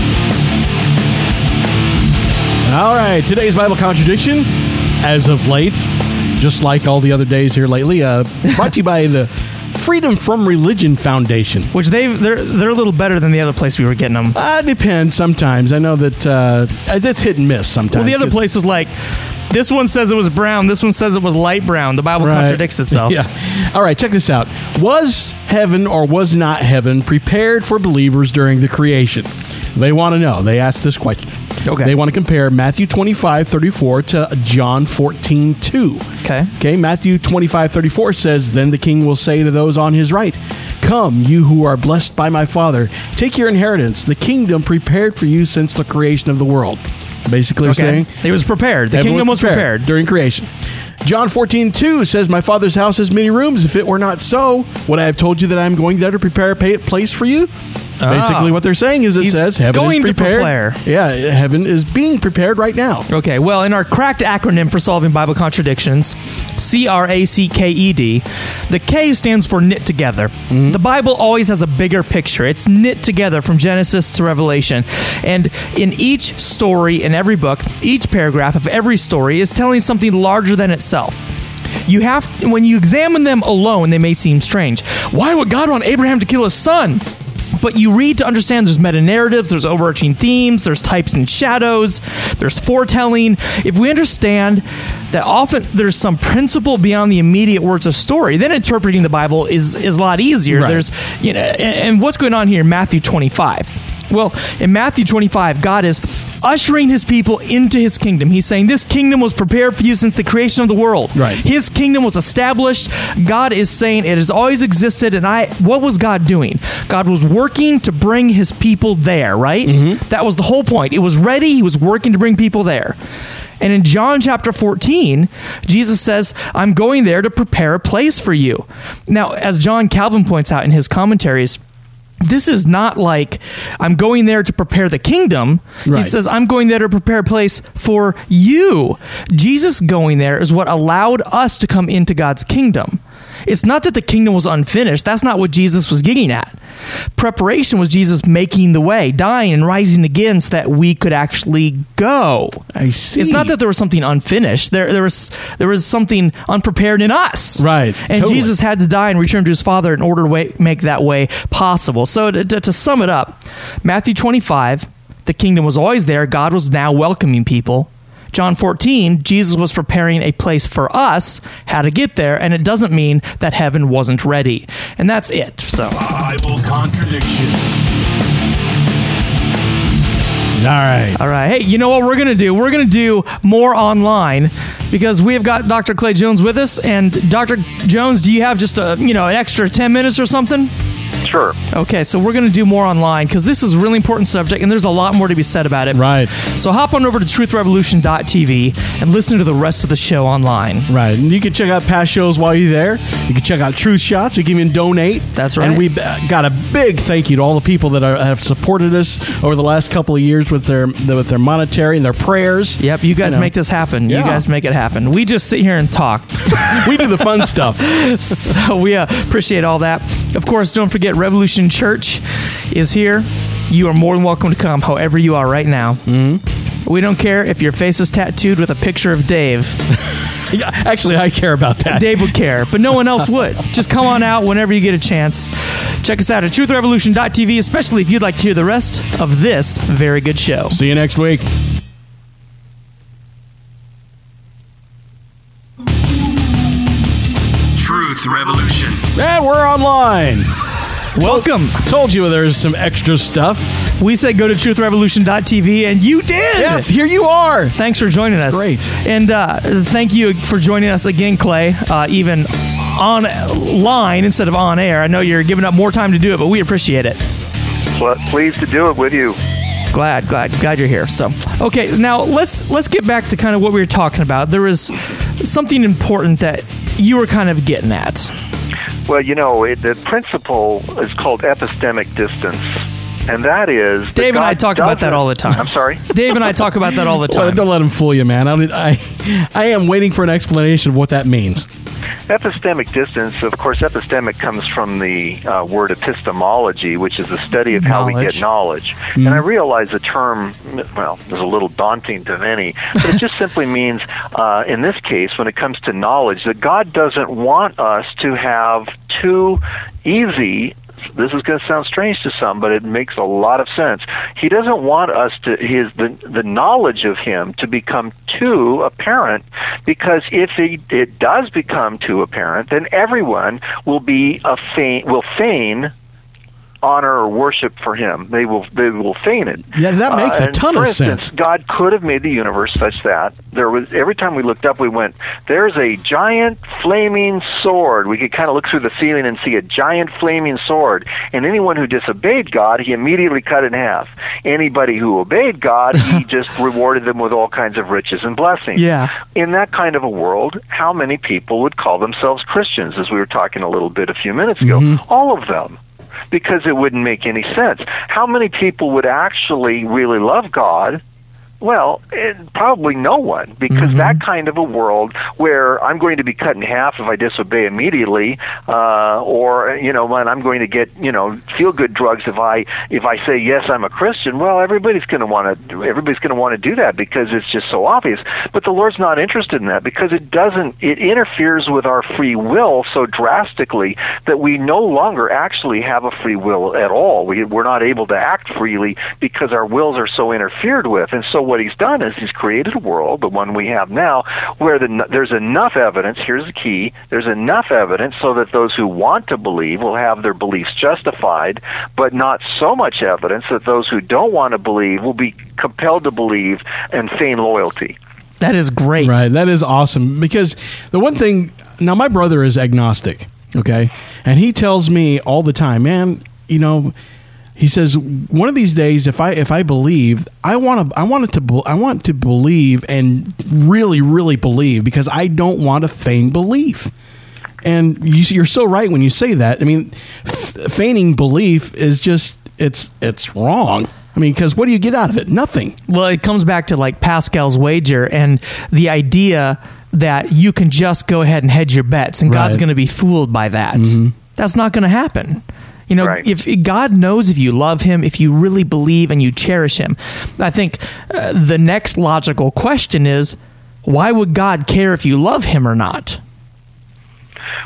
All right, today's Bible contradiction, as of late, just like all the other days here lately, uh, brought to you by the Freedom from Religion Foundation. Which they they're they're a little better than the other place we were getting them. Uh, depends sometimes. I know that uh, it's hit and miss sometimes. Well, the other 'cause- place was like, this one says it was brown, this one says it was light brown. The Bible Right. contradicts itself. Yeah. All right, check this out. Was heaven or was not heaven prepared for believers during the creation? They want to know. They asked this question. Okay. They want to compare Matthew twenty-five thirty-four to John fourteen two. Okay. Okay, Matthew twenty-five thirty-four says, "Then the king will say to those on his right, 'Come, you who are blessed by my Father, take your inheritance, the kingdom prepared for you since the creation of the world.'" Basically Okay. saying, It was prepared. The everyone kingdom was prepared. during creation. John fourteen two says, "My Father's house has many rooms. If it were not so, would I have told you that I am going there to prepare a pa- place for you?" Basically, what they're saying is it He's says heaven going is to prepared. prepare. Yeah, heaven is being prepared right now. Okay, well, in our cracked acronym for solving Bible contradictions, C R A C K E D, the K stands for knit together. The Bible always has a bigger picture. It's knit together from Genesis to Revelation. And in each story, in every book, each paragraph of every story is telling something larger than itself. You have, when you examine them alone, they may seem strange. Why would God want Abraham to kill his son? But you read to understand there's meta-narratives, there's overarching themes, there's types and shadows, there's foretelling. If we understand that often there's some principle beyond the immediate words of story, then interpreting the Bible is, is a lot easier. Right. There's, you know, and, and what's going on here in Matthew twenty-five? Well, in Matthew twenty-five, God is ushering his people into his kingdom. He's saying this kingdom was prepared for you since the creation of the world. Right. His kingdom was established. God is saying it has always existed. And I, what was God doing? God was working to bring his people there, right? Mm-hmm. That was the whole point. It was ready. He was working to bring people there. And in John chapter fourteen, Jesus says, "I'm going there to prepare a place for you." Now, as John Calvin points out in his commentaries, this is not like I'm going there to prepare the kingdom. Right. He says, I'm going there to prepare a place for you. Jesus going there is what allowed us to come into God's kingdom. It's not that the kingdom was unfinished. That's not what Jesus was getting at. Preparation was Jesus making the way, dying and rising again so that we could actually go. I see. It's not that there was something unfinished. There, there was there was something unprepared in us. Right. And Totally. Jesus had to die and return to his Father in order to wa- make that way possible. So to, to, to sum it up, Matthew twenty-five The kingdom was always there. God was now welcoming people. John fourteen, Jesus was preparing a place for us, how to get there, and it doesn't mean that heaven wasn't ready. And that's it. So, Bible contradiction. All right. All right. Hey, you know what we're going to do? We're going to do more online because we have got Doctor Clay Jones with us. And Doctor Jones, do you have just a, you know, an extra ten minutes or something? Sure. Okay, so we're going to do more online because this is a really important subject and there's a lot more to be said about it. Right. So hop on over to truth revolution dot t v and listen to the rest of the show online. Right. And you can check out past shows while you're there. You can check out Truth Shots. You can even donate. That's right. And we've got a big thank you to all the people that are, have supported us over the last couple of years with their with their monetary and their prayers. Yep, you guys You know. make this happen. Yeah. You guys make it happen. We just sit here and talk. We do the fun stuff. So we uh, appreciate all that. Of course, don't forget Revolution Church is here. You are more than welcome to come however you are right now. Mm-hmm. We don't care if your face is tattooed with a picture of Dave. Yeah, actually, I care about that. Dave would care, but no one else would. Just come on out whenever you get a chance. Check us out at truth revolution dot t v, especially if you'd like to hear the rest of this very good show. See you next week. Truth Revolution. And we're online. Welcome. Told you there's some extra stuff. We said go to truth revolution dot t v, and you did. Yes, here you are. Thanks for joining us. great. And uh, thank you for joining us again, Clay, uh, even online instead of on air. I know you're giving up more time to do it, but we appreciate it. Well, pleased to do it with you. Glad, glad, glad you're here. So, okay, now let's let's get back to kind of what we were talking about. There was something important that you were kind of getting at. Well, you know, it, the principle is called epistemic distance, and that is... that Dave and I God talk about that doesn't- all the time. I'm sorry? Dave and I talk about that all the Well, time. don't let him fool you, man. I, I, I am waiting for an explanation of what that means. Epistemic distance, of course, epistemic comes from the uh, word epistemology, which is the study of how we get knowledge. And I realize the term, well, is a little daunting to many, but it just simply means, uh, in this case, when it comes to knowledge, that God doesn't want us to have too easy. This is going to sound strange to some, but it makes a lot of sense. He doesn't want us to his the the knowledge of him to become too apparent, because if it, it does become too apparent, then everyone will be a feign, will feign honor or worship for him. They will they will feign it. Yeah, that makes Uh, a and ton for of instance, sense. God could have made the universe such that there was every time we looked up, we went, "There's a giant flaming sword." We could kind of look through the ceiling and see a giant flaming sword. And anyone who disobeyed God, He immediately cut in half. Anybody who obeyed God, He just rewarded them with all kinds of riches and blessings. Yeah. In that kind of a world, how many people would call themselves Christians? As we were talking a little bit a few minutes ago, Mm-hmm. all of them. Because it wouldn't make any sense. How many people would actually really love God? Well, it, probably no one, because Mm-hmm. that kind of a world where I'm going to be cut in half if I disobey immediately, uh, or you know, when I'm going to get you know feel good drugs if I if I say yes, I'm a Christian. Well, everybody's going to want to everybody's going to want to do that because it's just so obvious. But the Lord's not interested in that, because it doesn't it interferes with our free will so drastically that we no longer actually have a free will at all. We we're not able to act freely because our wills are so interfered with, and so. What he's done is he's created a world, the one we have now, where the, there's enough evidence, here's the key, there's enough evidence so that those who want to believe will have their beliefs justified, but not so much evidence that those who don't want to believe will be compelled to believe and feign loyalty. That is great. Right, that is awesome. Because the one thing, now my brother is agnostic, okay? And he tells me all the time, man, you know, he says, one of these days, if I if I believe, I want to I want it to be, I want to believe and really really believe, because I don't want to feign belief. And you, you're so right when you say that. I mean, f- feigning belief is just it's it's wrong. I mean, because what do you get out of it? Nothing. Well, it comes back to like Pascal's wager and the idea that you can just go ahead and hedge your bets and God's Right. going to be fooled by that. Mm-hmm. That's not going to happen. You know, Right. if God knows if you love him, if you really believe and you cherish him, I think uh, the next logical question is, why would God care if you love him or not?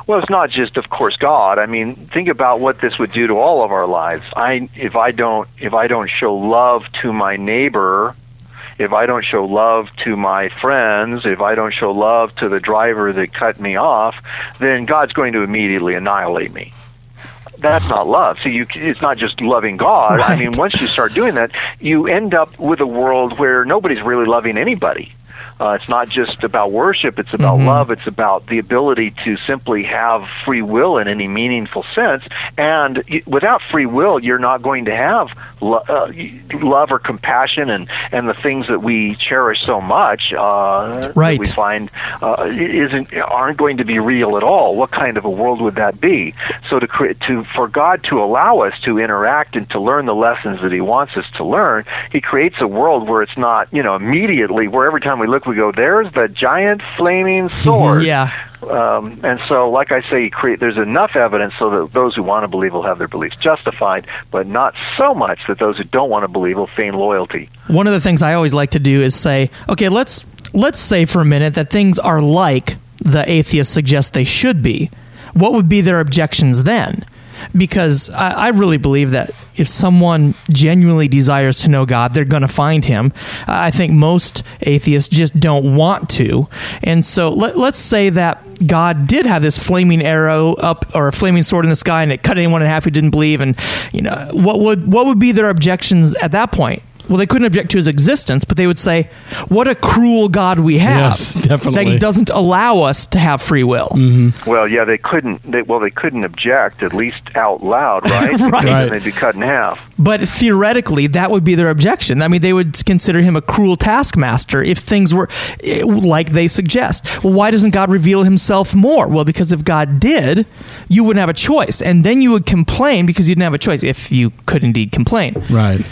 Well, it's not just, of course, God. I mean, think about what this would do to all of our lives. I, if I don't, if I don't show love to my neighbor, if I don't show love to my friends, if I don't show love to the driver that cut me off, then God's going to immediately annihilate me. That's not love. So you, it's not just loving God. Right. I mean, once you start doing that, you end up with a world where nobody's really loving anybody. Uh, it's not just about worship, it's about mm-hmm. love, it's about the ability to simply have free will in any meaningful sense. And y- without free will, you're not going to have lo- uh, love or compassion and, and the things that we cherish so much uh, right. that we find uh, isn't aren't going to be real at all. What kind of a world would that be? So to, cre- to for God to allow us to interact and to learn the lessons that He wants us to learn, He creates a world where it's not, you know, immediately, where every time we look, we go, there's the giant flaming sword. Yeah. Um, and so, like I say, create, there's enough evidence so that those who want to believe will have their beliefs justified, but not so much that those who don't want to believe will feign loyalty. One of the things I always like to do is say, okay, let's let's say for a minute that things are like the atheists suggest they should be. What would be their objections then? Because I, I really believe that if someone genuinely desires to know God, they're going to find Him. I think most atheists just don't want to. And so let, let's say that God did have this flaming arrow up, or a flaming sword in the sky, and it cut anyone in half who didn't believe. And you know, what would what would be their objections at that point? Well, they couldn't object to His existence, but they would say, what a cruel God we have. Yes, definitely. That He doesn't allow us to have free will. Mm-hmm. Well, yeah, they couldn't, they, well, they couldn't object, at least out loud, right? Right. Because they'd be cut in half. But theoretically, that would be their objection. I mean, they would consider Him a cruel taskmaster if things were like they suggest. Well, why doesn't God reveal Himself more? Well, because if God did, you wouldn't have a choice. And then you would complain because you didn't have a choice, if you could indeed complain. Right.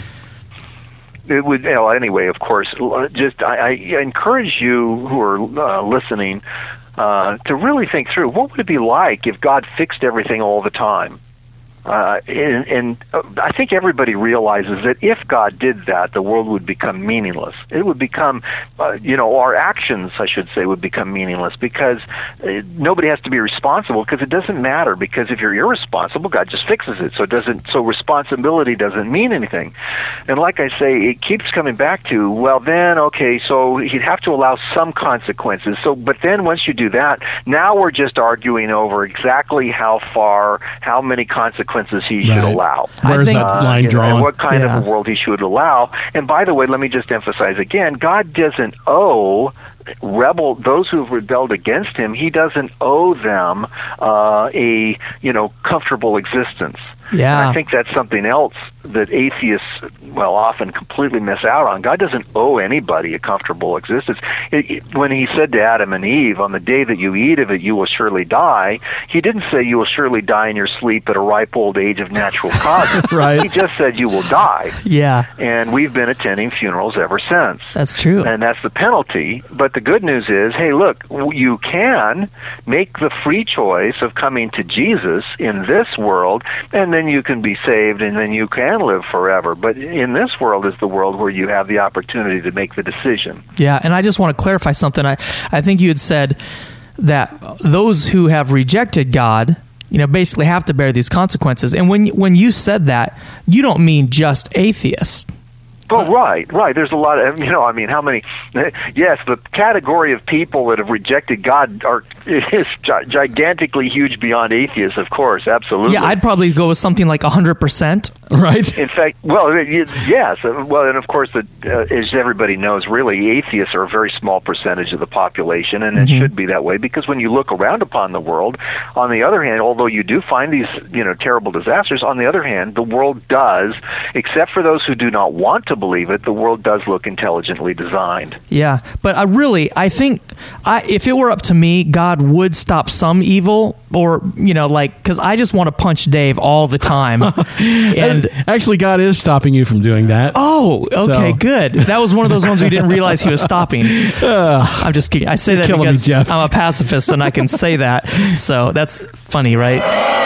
It would, you know, anyway, of course, just I, I encourage you who are uh, listening uh, to really think through, what would it be like if God fixed everything all the time? Uh, and, and uh, I think everybody realizes that if God did that, the world would become meaningless. It would become, uh, you know, our actions, I should say, would become meaningless because uh, nobody has to be responsible, because it doesn't matter. Because if you're irresponsible, God just fixes it. So it doesn't. So responsibility doesn't mean anything. And like I say, it keeps coming back to, well, then okay, so He'd have to allow some consequences. So, but then once you do that, now we're just arguing over exactly how far, how many consequences He should right. allow. Where's think, that line uh, drawn? You know, and what kind yeah. of a world He should allow. And by the way, let me just emphasize again, God doesn't owe rebel those who've rebelled against Him. He doesn't owe them uh, a you know comfortable existence. Yeah. And I think that's something else that atheists, well, often completely miss out on. God doesn't owe anybody a comfortable existence. It, it, when He said to Adam and Eve, on the day that you eat of it, you will surely die, He didn't say you will surely die in your sleep at a ripe old age of natural causes. Right. He just said you will die. Yeah. And we've been attending funerals ever since. That's true. And that's the penalty. But the good news is, hey, look, you can make the free choice of coming to Jesus in this world, and then you can be saved, and then you can live forever. But in this world is the world where you have the opportunity to make the decision. Yeah, and I just want to clarify something. I, I think you had said that those who have rejected God, you know, basically have to bear these consequences. And when when you said that, you don't mean just atheists. Oh, right, right. There's a lot of, you know, I mean, how many, yes, the category of people that have rejected God are is gigantically huge beyond atheists, of course, absolutely. Yeah, I'd probably go with something like one hundred percent. Right. In fact, well, yes. Well, and of course, the, uh, as everybody knows, really, atheists are a very small percentage of the population, and mm-hmm. it should be that way, because when you look around upon the world, on the other hand, although you do find these, you know, terrible disasters, on the other hand, the world does, except for those who do not want to believe it, the world does look intelligently designed. Yeah, but I really, I think, I, if it were up to me, God would stop some evil, or, you know, like, because I just want to punch Dave all the time. And actually, God is stopping you from doing that. Oh, okay, so. Good. That was one of those ones we didn't realize He was stopping. Uh, I'm just kidding. I say that because me, Jeff. I'm a pacifist and I can say that. So that's funny, right?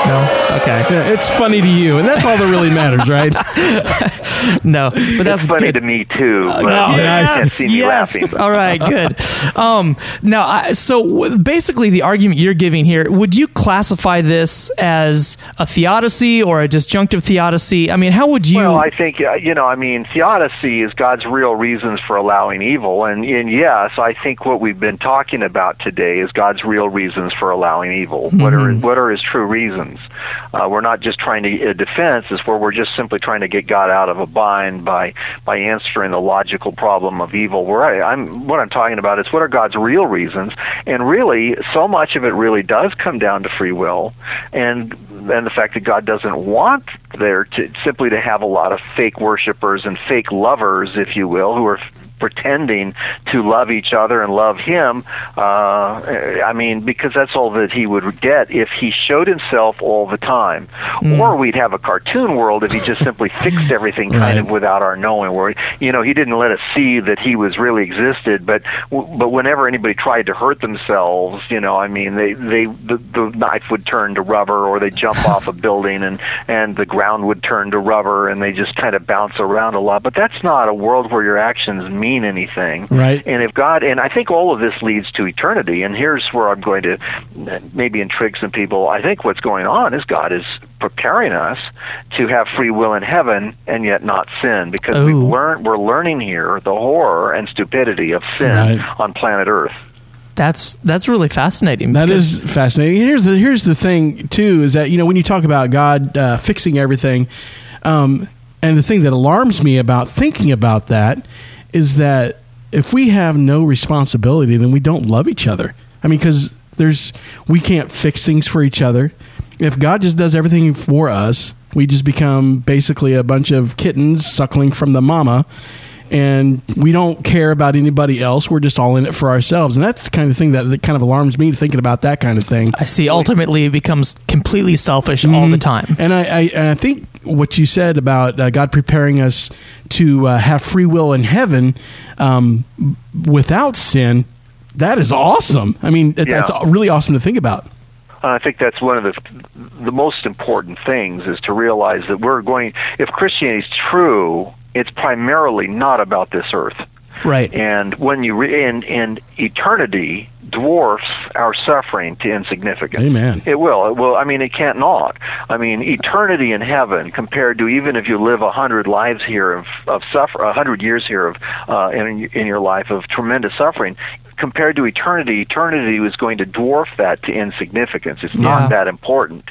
No? Okay. Yeah, it's funny to you, and that's all that really matters, right? No, but that's it's funny good. to me too. But Oh, you nice. can't see me yes. laughing. All right, good. Um, now, I, so w- basically, the argument you're giving here, would you classify this as a theodicy or a disjunctive theodicy? I mean, how would you? Well, I think, uh, you know, I mean, theodicy is God's real reasons for allowing evil. And, and yes, I think what we've been talking about today is God's real reasons for allowing evil. Mm-hmm. What are what are his true reasons? Uh, we're not just trying to, a defense is where we're just simply trying to get God out of a bind by by answering the logical problem of evil. Where I, I'm, what I'm talking about is what are God's real reasons? And really, so much of it really does come down to free will, and and the fact that God doesn't want there to simply to have a lot of fake worshipers and fake lovers, if you will, who are pretending to love each other and love him. Uh, I mean, because that's all that he would get if he showed himself all the time. Mm. Or we'd have a cartoon world if he just simply fixed everything kind right. of without our knowing. Where, you know, he didn't let us see that he was really existed, but but whenever anybody tried to hurt themselves, you know, I mean, they, they the, the knife would turn to rubber, or they jump off a building and, and the ground would turn to rubber, and they just kind of bounce around a lot. But that's not a world where your actions mean anything. Right. And if God, and I think all of this leads to eternity, and here's where I'm going to maybe intrigue some people. I think what's going on is God is preparing us to have free will in heaven and yet not sin, because Ooh. we've learned, we're learning here the horror and stupidity of sin Right. on planet Earth. That's that's really fascinating. That because- is fascinating. Here's the here's the thing too, is that, you know, when you talk about God uh, fixing everything, um, and the thing that alarms me about thinking about that is that if we have no responsibility, then we don't love each other. I mean, because there's we can't fix things for each other. If God just does everything for us, we just become basically a bunch of kittens suckling from the mama, and we don't care about anybody else. We're just all in it for ourselves. And that's the kind of thing that, that kind of alarms me, thinking about that kind of thing. I see. Ultimately, it becomes completely selfish all the time. And I, I, and I think what you said about uh, God preparing us to uh, have free will in heaven um, without sin, that is awesome. I mean, it, Yeah. that's really awesome to think about. I think that's one of the the most important things, is to realize that we're going, if Christianity is true, it's primarily not about this earth. Right. And when you re- and, and eternity dwarfs our suffering to insignificance. Amen. It will. It will. I mean, it can't not. I mean, eternity in heaven compared to even if you live a hundred lives here of of suffer, a hundred years here of uh, in in your life of tremendous suffering. Compared to eternity, eternity was going to dwarf that to insignificance. It's not Yeah. that important.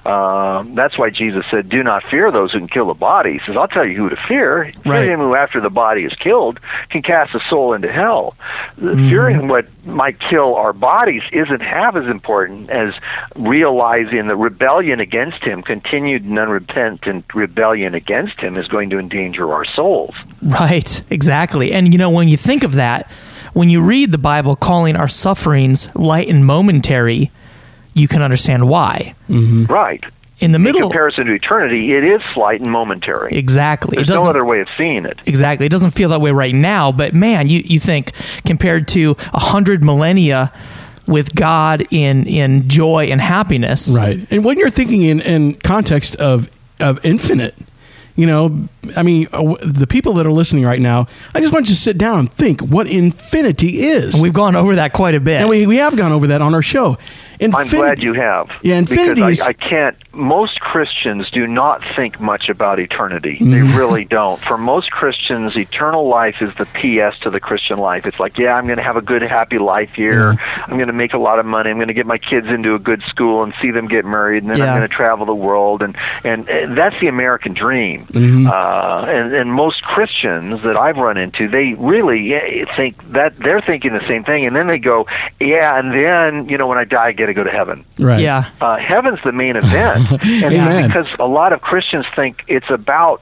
Um, that's why Jesus said, "Do not fear those who can kill the body." He says, "I'll tell you who to fear. Fear Right. him who, after the body is killed, can cast a soul into hell." Mm-hmm. Fearing what might kill our bodies isn't half as important as realizing that rebellion against him, continued and unrepentant rebellion against him, is going to endanger our souls. Right, exactly. And, you know, when you think of that, when you read the Bible calling our sufferings light and momentary, you can understand why. Mm-hmm. Right. In the middle, in comparison to eternity, it is slight and momentary. Exactly. There's it doesn't, no other way of seeing it. Exactly. It doesn't feel that way right now, but man, you, you think compared to a hundred millennia with God in, in joy and happiness. Right. And when you're thinking in, in context of, of infinite, you know, I mean, uh, the people that are listening right now, I just want you to sit down and think what infinity is. And we've gone over that quite a bit. And we, we have gone over that on our show. Infinity, I'm glad you have. Yeah, infinity because is... I, I can't. Most Christians do not think much about eternity. Mm. They really don't. For most Christians, eternal life is the P S to the Christian life. It's like, yeah, I'm going to have a good, happy life here. Yeah. I'm going to make a lot of money. I'm going to get my kids into a good school and see them get married, and then yeah. I'm going to travel the world. And, and, and that's the American dream. Mm-hmm. Uh, and, and most Christians that I've run into, they really think that they're thinking the same thing. And then they go, yeah, and then, you know, when I die, I get to go to heaven. Right. Yeah. Uh, heaven's the main event. And Amen. because a lot of Christians think it's about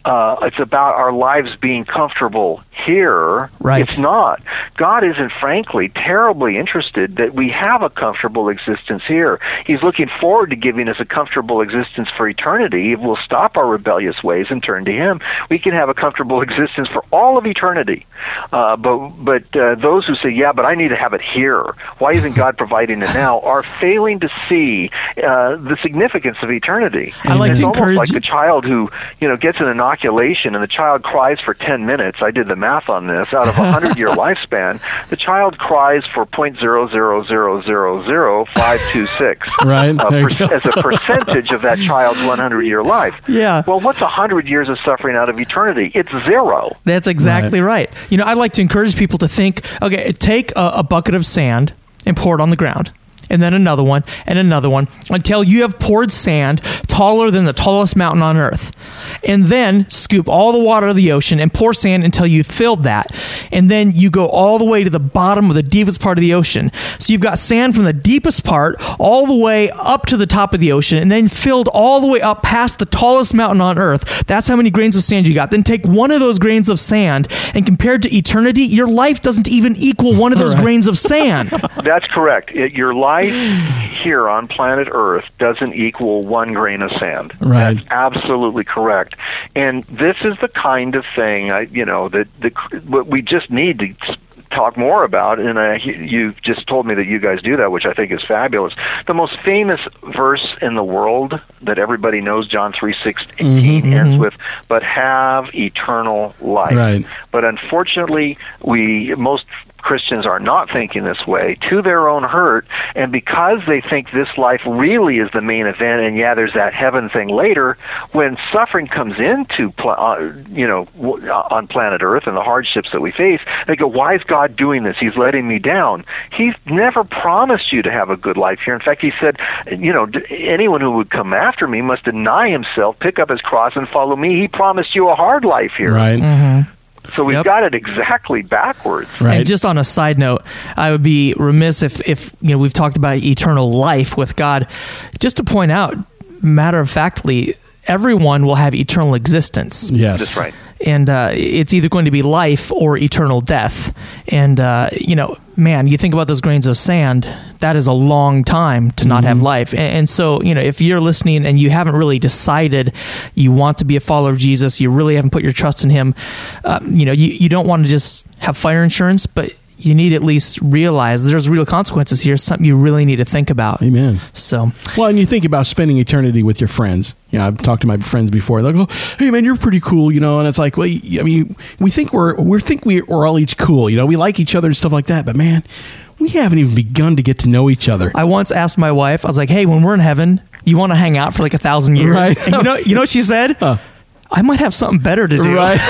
uh, it's about our lives being comfortable here. Right. It's not. God isn't, frankly, terribly interested that we have a comfortable existence here. He's looking forward to giving us a comfortable existence for eternity if we'll stop our rebellious ways and turn to Him. We can have a comfortable existence for all of eternity. Uh, but but uh, those who say, yeah, but I need to have it here, why isn't God providing it now, are failing to see uh, the significance of eternity. I like it's to almost encourage like the child who, you know, gets an inoculation and the child cries for ten minutes. I did the math on this. Out of a hundred-year lifespan, the child cries for zero point zero zero zero zero zero five two six right. uh, per- as a percentage of that child's one hundred-year life. Yeah. Well, what's one hundred years of suffering out of eternity? It's zero. That's exactly right. right. You know, I like to encourage people to think, okay, take a, a bucket of sand and pour it on the ground. And then another one, and another one, until you have poured sand taller than the tallest mountain on earth. And then scoop all the water of the ocean and pour sand until you've filled that. And then you go all the way to the bottom of the deepest part of the ocean. So you've got sand from the deepest part all the way up to the top of the ocean, and then filled all the way up past the tallest mountain on earth. That's how many grains of sand you got. Then take one of those grains of sand, and compared to eternity, your life doesn't even equal one of those right. grains of sand. That's correct. It, your life here on planet Earth doesn't equal one grain of sand. Right. That's absolutely correct. And this is the kind of thing, I, you know, that the, what we just need to talk more about, and uh, you just told me that you guys do that, which I think is fabulous. The most famous verse in the world that everybody knows, John three sixteen, mm-hmm, ends mm-hmm. with, but have eternal life. Right. But unfortunately, we most Christians are not thinking this way, to their own hurt, and because they think this life really is the main event, and yeah, there's that heaven thing later, when suffering comes into, pl- uh, you know, w- on planet Earth and the hardships that we face, they go, why is God doing this? He's letting me down. He's never promised you to have a good life here. In fact, He said, you know, anyone who would come after me must deny himself, pick up his cross, and follow me. He promised you a hard life here. Right. Mm-hmm. So we've yep. got it exactly backwards. Right. And just on a side note, I would be remiss if, if you know we've talked about eternal life with God, just to point out, matter of factly, everyone will have eternal existence. Yes. That's right. And uh, it's either going to be life or eternal death. And, uh, you know, man, you think about those grains of sand, that is a long time to not mm-hmm. have life. And, and so, you know, if you're listening and you haven't really decided you want to be a follower of Jesus, you really haven't put your trust in Him, uh, you know, you, you don't want to just have fire insurance, but you need to at least realize there's real consequences here, something you really need to think about. Amen. So, well, and you think about spending eternity with your friends. You know, I've talked to my friends before. They'll go, "Hey, man, you're pretty cool," you know, and it's like, well, I mean, we think we're we think we're all each cool, you know, we like each other and stuff like that, but man, we haven't even begun to get to know each other. I once asked my wife, I was like, "Hey, when we're in heaven, you want to hang out for like a thousand years?" Right. And you know, you know what she said? Huh. I might have something better to do. Right.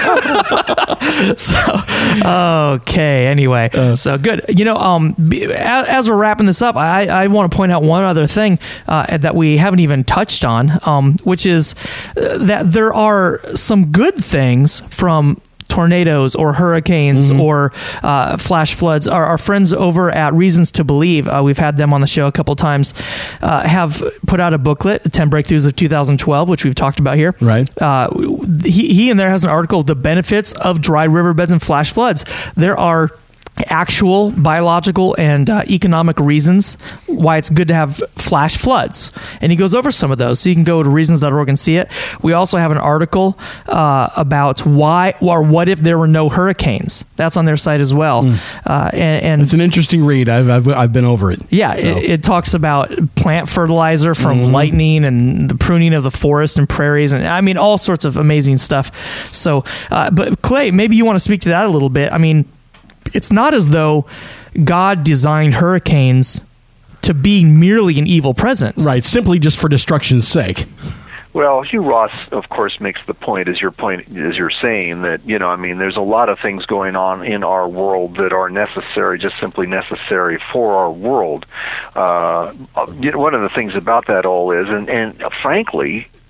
so, okay. Anyway, uh, so good. You know, um, as, as we're wrapping this up, I, I want to point out one other thing uh, that we haven't even touched on, um, which is that there are some good things from tornadoes or hurricanes mm-hmm. or uh, flash floods. Our, our friends over at Reasons to Believe, uh, we've had them on the show a couple times, uh, have put out a booklet, ten Breakthroughs of two thousand twelve, which we've talked about here. Right. Uh, he, he in there has an article, The Benefits of Dry Riverbeds and Flash Floods. There are actual biological and uh, economic reasons why it's good to have flash floods, and he goes over some of those, so you can go to reasons dot org and see it. We also have an article uh, about why or what if there were no hurricanes. That's on their site as well. mm. uh, and, and it's an interesting read. I've I've, I've been over it. Yeah, so. it, it talks about plant fertilizer from mm-hmm. lightning and the pruning of the forest and prairies, and I mean all sorts of amazing stuff. So uh, but Clay, maybe you want to speak to that a little bit. I mean, it's not as though God designed hurricanes to be merely an evil presence. Right, simply just for destruction's sake. Well, Hugh Ross, of course, makes the point, as you're point, as you're saying, that, you know, I mean, there's a lot of things going on in our world that are necessary, just simply necessary for our world. Uh, you know, one of the things about that all is, and, and frankly,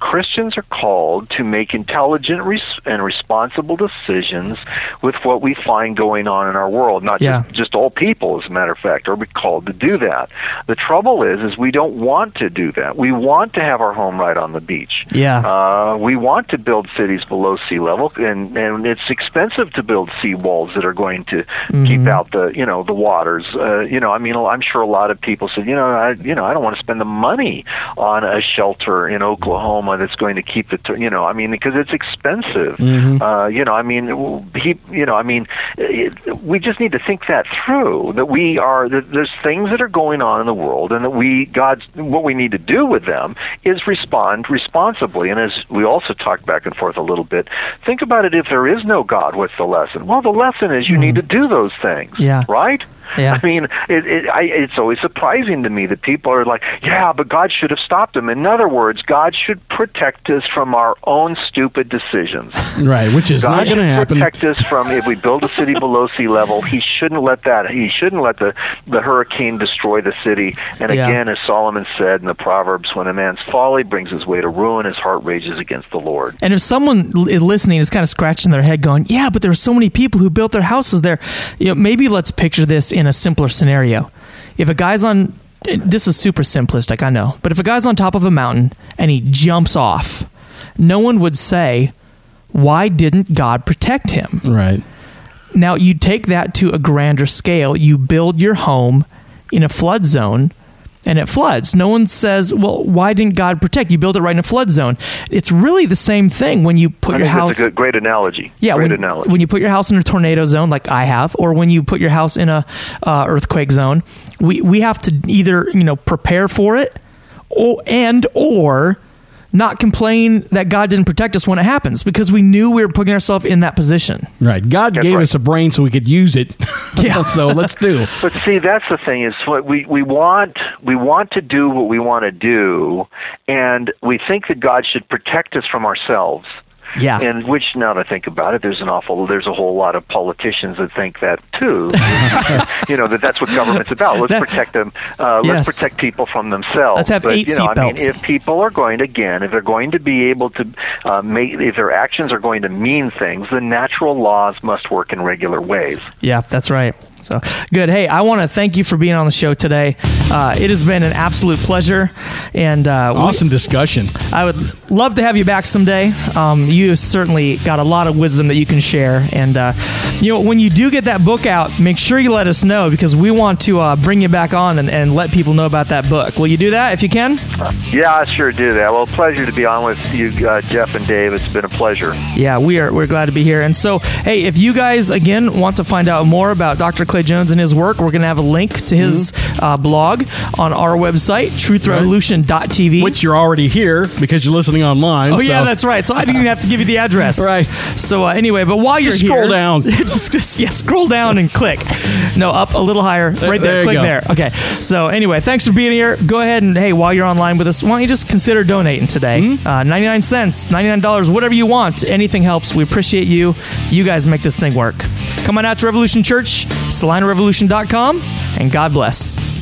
Christians are called to make intelligent res- and responsible decisions with what we find going on in our world. Not Yeah. just, just all people, as a matter of fact, are we called to do that. The trouble is, is we don't want to do that. We want to have our home right on the beach. Yeah. Uh, we want to build cities below sea level, and, and it's expensive to build sea walls that are going to Mm-hmm. keep out the, you know, the waters. Uh, you know, I mean, I'm sure a lot of people said, you know, I, you know, I don't want to spend the money on a shelter in Oklahoma that's going to keep the, t- you know, I mean, because it's expensive. Mm-hmm. Uh, you know, I mean, he, you know, I mean, it, we just need to think that through. That we are, that there's things that are going on in the world, and that we, God's, what we need to do with them is respond responsibly. And as we also talked back and forth a little bit, think about it. If there is no God, what's the lesson? Well, the lesson is you mm-hmm. need to do those things. Yeah. Right? Yeah. I mean, it, it, I, it's always surprising to me that people are like, yeah, but God should have stopped them. In other words, God should protect us from our own stupid decisions. Right, which is God not going to happen. Protect us from, if we build a city below sea level, he shouldn't let that, he shouldn't let the, the hurricane destroy the city. And Yeah. again, as Solomon said in the Proverbs, when a man's folly brings his way to ruin, his heart rages against the Lord. And if someone l- is listening is kind of scratching their head going, yeah, but there are so many people who built their houses there. You know, maybe let's picture this in a simpler scenario. If a guy's on, this is super simplistic, I know, but if a guy's on top of a mountain and he jumps off, no one would say, why didn't God protect him? Right. Now, you take that to a grander scale. You build your home in a flood zone, and it floods. No one says, well, why didn't God protect? You build it right in a flood zone. It's really the same thing when you put I your think house... that's a good, great analogy. Yeah, great when, analogy. when you put your house in a tornado zone, like I have, or when you put your house in a uh, earthquake zone, we, we have to either, you know, prepare for it, or, and or not complain that God didn't protect us when it happens, because we knew we were putting ourselves in that position. Right. God That's gave right. us a brain so we could use it. Yeah. So let's do. But see, that's the thing, is what we, we want we want to do what we want to do, and we think that God should protect us from ourselves. Yeah. And which, now that I think about it, there's an awful, there's a whole lot of politicians that think that too. You know, that that's what government's about. Let's That- protect them. Uh, Yes. Let's protect people from themselves. Let's have but, eight you know, I mean, seatbelts. if people are going to, again, if they're going to be able to uh, make, if their actions are going to mean things, then natural laws must work in regular ways. Yeah, that's right. So good. Hey, I want to thank you for being on the show today. Uh, it has been an absolute pleasure, and uh, we- Awesome discussion. I would love to have you back someday. Um, you certainly got a lot of wisdom that you can share, and uh, you know, when you do get that book out, make sure you let us know, because we want to uh, bring you back on and, and let people know about that book. Will you do that if you can? Yeah, I sure do that. Well, pleasure to be on with you, uh, Jeff and Dave. It's been a pleasure. Yeah, we are. We're glad to be here. And so, hey, if you guys again want to find out more about Doctor Clay Jones and his work, we're going to have a link to his mm-hmm. uh, blog on our website, truth revolution dot t v. Which you're already here because you're listening online. Oh, so. yeah, that's right. So I didn't even have to give you the address. Right. So uh, anyway, but while Just you're scroll here... down. just, just, yeah, scroll down and click. No, up a little higher. Right there. there you click go. there. Okay. So anyway, thanks for being here. Go ahead and, hey, while you're online with us, why don't you just consider donating today? Mm-hmm. Uh, ninety-nine cents, ninety-nine dollars, whatever you want. Anything helps. We appreciate you. You guys make this thing work. Come on out to Revolution Church, salina revolution dot com, and God bless.